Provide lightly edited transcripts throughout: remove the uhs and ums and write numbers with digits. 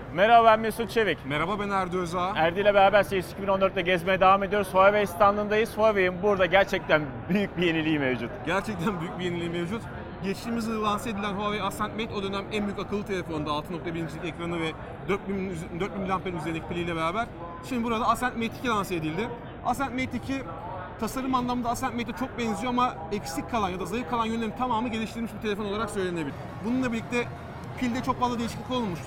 Merhaba, ben Mesut Çevik. Merhaba, ben Erdi Özağ. Erdi ile beraber CES 2014'te gezmeye devam ediyoruz. Huawei standındayız. Huawei'in burada gerçekten büyük bir yeniliği mevcut. Gerçekten büyük bir yeniliği mevcut. Geçtiğimiz yıl lanse edilen Huawei Ascend Mate o dönem en büyük akıllı telefonda 6.1 inçlik ekranı ve 4000 mAh'in üzerindeki piliyle beraber. Şimdi burada Ascend Mate 2 lanse edildi. Ascend Mate 2 tasarım anlamında Ascend Mate'e çok benziyor ama eksik kalan ya da zayıf kalan yönlerin tamamı geliştirilmiş bir telefon olarak söylenebilir. Bununla birlikte pilde çok fazla değişiklik olmamış.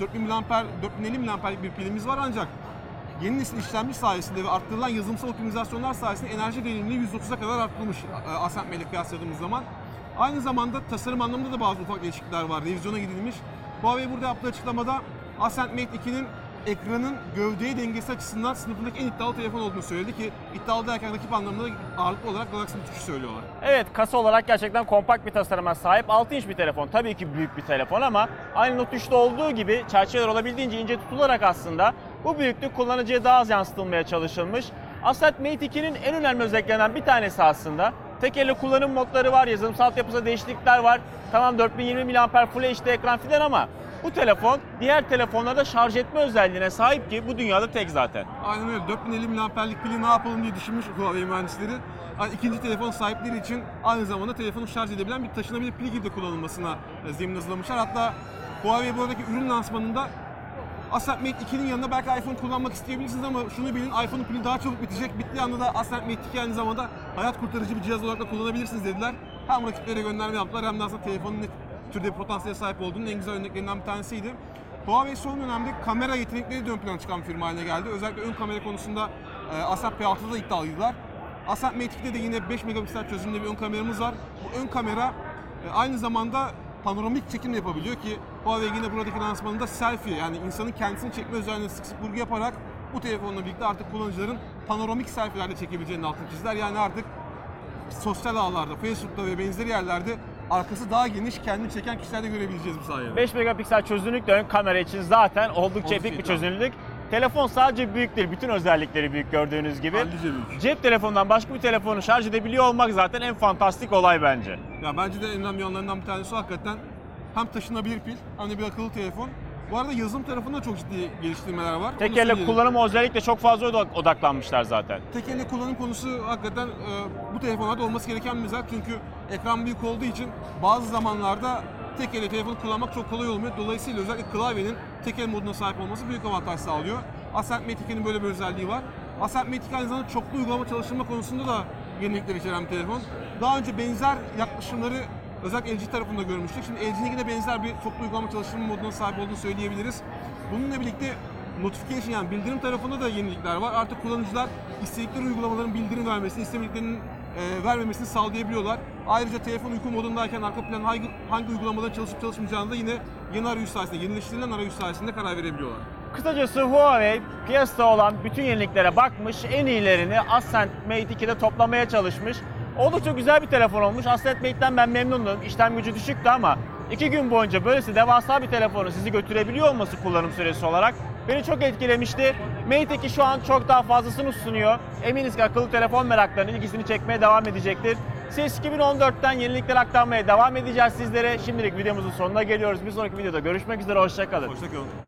4050 mAh'lik bir pilimiz var ancak yeni nesil işlemci sayesinde ve arttırılan yazılımsal optimizasyonlar sayesinde enerji verimliliği %30'a kadar arttırılmış Ascend Mate ile kıyasladığımız zaman. Aynı zamanda tasarım anlamında da bazı ufak değişiklikler var, revizyona gidilmiş. Huawei burada yaptığı açıklamada Ascend Mate 2'nin ekranın gövdeye dengesi açısından sınıfındaki en iddialı telefon olduğunu söyledi ki iddialı derken rakip anlamında ağırlıklı olarak Galaxy Note 3'ü söylüyorlar. Evet, kasa olarak gerçekten kompakt bir tasarıma sahip. 6 inç bir telefon. Tabii ki büyük bir telefon ama aynı Note 3'te olduğu gibi çerçeveler olabildiğince ince tutularak aslında bu büyüklük kullanıcıya daha az yansıtılmaya çalışılmış. Ascend Mate 2'nin en önemli özelliklerinden bir tanesi aslında tek elle kullanım modları var, yazılımsal altyapısında değişiklikler var. Tamam 4020 mAh Full HD ekran filan ama bu telefon diğer telefonlarda şarj etme özelliğine sahip ki bu dünyada tek zaten. Aynen öyle. 4050 mAh'lik pili ne yapalım diye düşünmüş Huawei mühendisleri. Yani ikinci telefon sahipleri için aynı zamanda telefonu şarj edebilen bir taşınabilir pil gibi de kullanılmasına zemin hazırlamışlar. Hatta Huawei buradaki ürün lansmanında Ascend Mate 2'nin yanında belki iPhone kullanmak isteyebilirsiniz ama şunu bilin, iPhone'un pili daha çabuk bitecek. Bittiği anda da Ascend Mate 2 aynı zamanda hayat kurtarıcı bir cihaz olarak da kullanabilirsiniz dediler. Hem rakiplere gönderme yaptılar hem de aslında telefonun ne türde bir potansiyele sahip olduğunun en güzel örneklerinden bir tanesiydi. Huawei son dönemde kamera yetenekleri de ön plana çıkan bir firma haline geldi. Özellikle ön kamera konusunda Ascend P6'da da iddialıydılar. Ascend Mate 2'de de yine 5 megapiksel çözünürlüğünde bir ön kameramız var. Bu ön kamera aynı zamanda panoramik çekim yapabiliyor ki Huawei yine buradaki lansmanında selfie yani insanın kendisini çekme özelliğine sık sık vurgu yaparak bu telefonla birlikte artık kullanıcıların panoramik selfie'lerle çekebileceğinin altını çizdiler. Yani artık sosyal ağlarda, Facebook'ta ve benzeri yerlerde arkası daha geniş, kendini çeken kişilerde görebileceğiz bu sayede. 5 megapiksel çözünürlük de ön kamera için zaten oldukça epik bir çözünürlük. Telefon sadece büyük değil, bütün özellikleri büyük gördüğünüz gibi. Büyük. Cep telefonundan başka bir telefonu şarj edebiliyor olmak zaten en fantastik olay bence. Ya bence de en önemli yanlarından bir tanesi o hakikaten hem taşınabilir pil hem de bir akıllı telefon. Bu arada yazılım tarafında çok ciddi geliştirmeler var. Tek elle kullanımı özellikle çok fazla odaklanmışlar zaten. Tek elle kullanım konusu hakikaten bu telefonlarda olması gereken bir mizah çünkü ekran büyük olduğu için bazı zamanlarda tek elle telefonu kullanmak çok kolay olmuyor. Dolayısıyla özellikle klavyenin tek el moduna sahip olması büyük avantaj sağlıyor. Ascend Mate 2'nin böyle bir özelliği var. Ascend Mate 2 aynı zamanda çoklu uygulama çalıştırma konusunda da yenilikler içeren bir telefon. Daha önce benzer yaklaşımları özellikle LG tarafında görmüştük. Şimdi LG'nin yine benzer bir çoklu uygulama çalıştırma moduna sahip olduğunu söyleyebiliriz. Bununla birlikte notification yani bildirim tarafında da yenilikler var. Artık kullanıcılar istedikleri uygulamaların bildirim vermesini, istemediklerinin vermemesini sağlayabiliyorlar. Ayrıca telefon uyku modundayken arka plan hangi uygulamaların çalışıp çalışmayacağını da yine yeni arayüz sayesinde, yenileştirilen arayüz sayesinde karar verebiliyorlar. Kısacası Huawei piyasada olan bütün yeniliklere bakmış, en iyilerini Ascend Mate 2'de toplamaya çalışmış. Oldukça güzel bir telefon olmuş. Ascend Mate'den ben memnunum. İşlem gücü düşüktü ama 2 gün boyunca böylesi devasa bir telefonu sizi götürebiliyor olması kullanım süresi olarak beni çok etkilemişti. Mate 2 şu an çok daha fazlasını sunuyor. Eminiz ki akıllı telefon meraklarının ilgisini çekmeye devam edecektir. CES 2014'ten yenilikler aktarmaya devam edeceğiz sizlere. Şimdilik videomuzun sonuna geliyoruz. Bir sonraki videoda görüşmek üzere. Hoşça kalın. Hoşça kalın.